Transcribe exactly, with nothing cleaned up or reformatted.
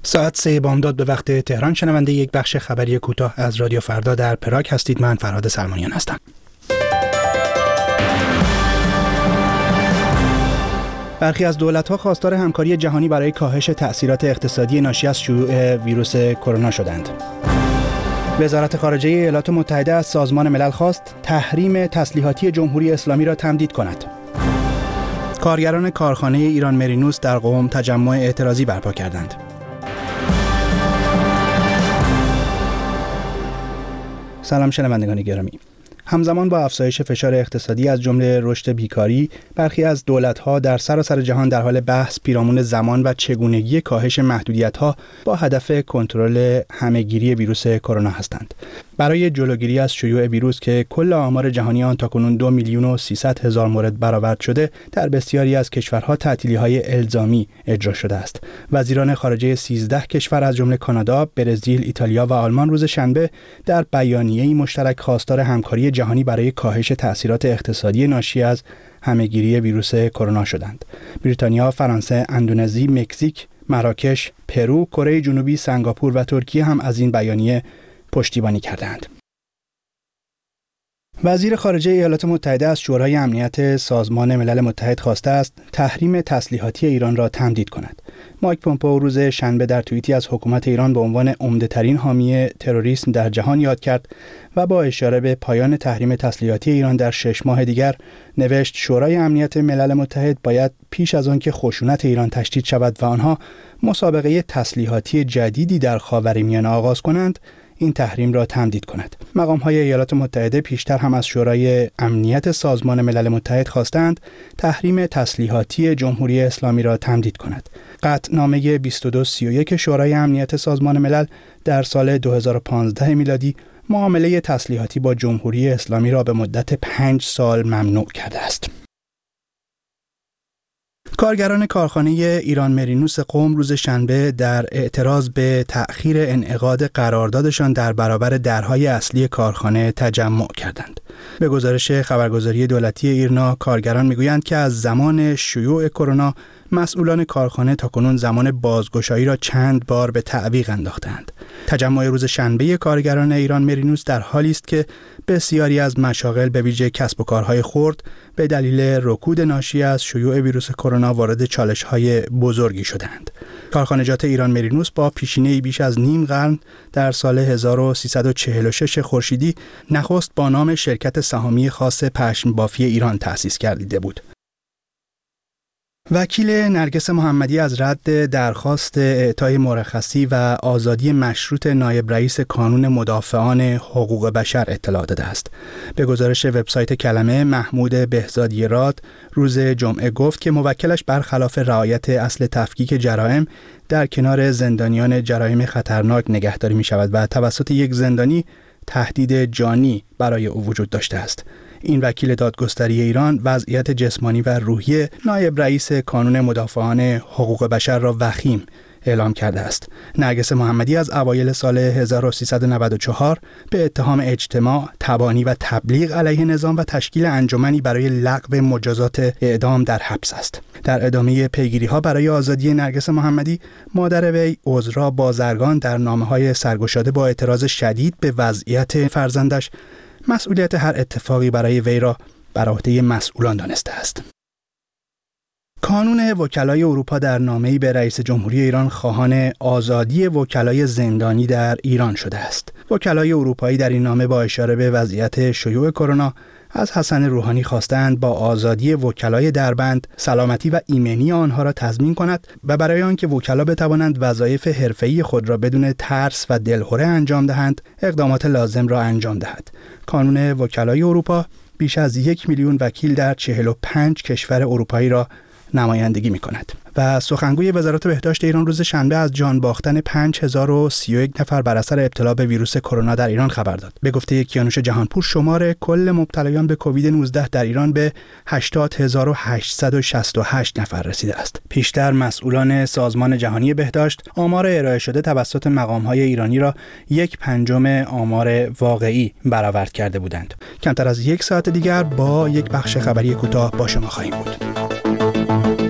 ساعت سه بامداد به وقت تهران شنونده یک بخش خبری کوتاه از رادیو فردا در پراگ هستید. من فرهاد سلمانیان هستم. برخی از دولت‌ها خواستار همکاری جهانی برای کاهش تأثیرات اقتصادی ناشی از شیوع ویروس کرونا شدند. وزارت خارجه ایالات متحده از سازمان ملل خواست تحریم تسلیحاتی جمهوری اسلامی را تمدید کند. کارگران کارخانه ایران مرینوس در قم تجمع اعتراضی برپا کردند. سلام شنوندگان گرامی. همزمان با افزایش فشار اقتصادی از جمله رشد بیکاری، برخی از دولت‌ها در سراسر جهان در حال بحث پیرامون زمان و چگونگی کاهش محدودیت‌ها با هدف کنترل همه‌گیری ویروس کرونا هستند. برای جلوگیری از شیوع ویروس که کل آمار جهانی آن تاکنون دو میلیون و سیصد هزار مورد برآورد شده، در بسیاری از کشورها تعطیلی‌های الزامی اجرا شده است. وزیران خارجه سیزده کشور از جمله کانادا، برزیل، ایتالیا و آلمان روز شنبه در بیانیه‌ای مشترک خواستار همکاری جهانی برای کاهش تأثیرات اقتصادی ناشی از همه‌گیری ویروس کرونا شدند. بریتانیا، فرانسه، اندونزی، مکزیک، مراکش، پرو، کره جنوبی، سنگاپور و ترکیه هم از این بیانیه پشتیبانی کردند. وزیر خارجه ایالات متحده از شورای امنیت سازمان ملل متحد خواسته است تحریم تسلیحاتی ایران را تمدید کند. مایک پومپئو روز شنبه در توییتی از حکومت ایران به عنوان عمده‌ترین حامی تروریسم در جهان یاد کرد و با اشاره به پایان تحریم تسلیحاتی ایران در شش ماه دیگر نوشت شورای امنیت ملل متحد باید پیش از آن که خشونت ایران تشدید شود و آنها مسابقه تسلیحاتی جدیدی در خاورمیانه آغاز کنند، این تحریم را تمدید کند. مقام‌های ایالات متحده پیشتر هم از شورای امنیت سازمان ملل متحد خواستند تحریم تسلیحاتی جمهوری اسلامی را تمدید کند. قطعنامه بیست و دو سی و یک شورای امنیت سازمان ملل در سال دو هزار و پانزده میلادی معامله تسلیحاتی با جمهوری اسلامی را به مدت پنج سال ممنوع کرده است. کارگران کارخانه ایران مرینوس قم روز شنبه در اعتراض به تأخیر انعقاد قراردادشان در برابر درهای اصلی کارخانه تجمع کردند. به گزارش خبرگزاری دولتی ایرنا، کارگران میگویند که از زمان شیوع کرونا مسئولان کارخانه تاکنون زمان بازگشایی را چند بار به تعویق انداختند. تجمع روز شنبه کارگران ایران مرینوس در حالی است که بسیاری از مشاغل به ویژه کسب و کارهای خرد به دلیل رکود ناشی از شیوع ویروس کرونا وارد چالش‌های بزرگی شدند. کارخانجات ایران مرینوس با پیشینه‌ای بیش از نیم قرن در سال هزار و سیصد و چهل و شش خورشیدی نخست با نام شرکت سهامی خاص پشم بافی ایران تأسیس گردیده بود. وکیل نرگس محمدی از رد درخواست اعطای مرخصی و آزادی مشروط نایب رئیس کانون مدافعان حقوق بشر اطلاع داده است. به گزارش وبسایت کلمه، محمود بهزادی راد روز جمعه گفت که موکلش برخلاف رعایت اصل تفکیک جرائم در کنار زندانیان جرایم خطرناک نگهداری می شود و توسط یک زندانی تهدید جانی برای او وجود داشته است. این وکیل دادگستری ایران وضعیت جسمانی و روحی نایب رئیس کانون مدافعان حقوق بشر را وخیم اعلام کرده است. نرگس محمدی از اوایل سال هزار و سیصد و نود و چهار به اتهام اجتماع، تبانی و تبلیغ علیه نظام و تشکیل انجمنی برای لغو مجازات اعدام در حبس است. در ادامه پیگیری‌ها برای آزادی نرگس محمدی، مادر وی عذرا بازرگان در نامه‌های سرگشاده با اعتراض شدید به وضعیت فرزندش مسئولیت هر اتفاقی برای وی را بر عهده مسئولان دانسته است. کانون وکلای اروپا در نامه‌ای به رئیس جمهوری ایران خواهان آزادی وکلای زندانی در ایران شده است. وکلای اروپایی در این نامه با اشاره به وضعیت شیوع کرونا از حسن روحانی خواستند با آزادی وکلای دربند سلامتی و ایمنی آنها را تضمین کند و برای آنکه وکلا بتوانند وظایف حرفه‌ای خود را بدون ترس و دلهره انجام دهند، اقدامات لازم را انجام دهد. کانون وکلای اروپا بیش از یک میلیون وکیل در چهل و پنج کشور اروپایی را نمایندگی می کند. و سخنگوی وزارت بهداشت ایران روز شنبه از جان باختن پنج هزار و سی و یک نفر بر اثر ابتلا به ویروس کرونا در ایران خبر داد. به گفته کیانوش جهانپور، شمار کل مبتلایان به کووید نوزده در ایران به هشتاد هزار و هشتصد و شصت و هشت نفر رسیده است. پیشتر مسئولان سازمان جهانی بهداشت آمار ارائه شده توسط مقام‌های ایرانی را یک پنجم آمار واقعی برآورد کرده بودند. کمتر از یک ساعت دیگر با یک بخش خبری کوتاه با شما خواهیم بود.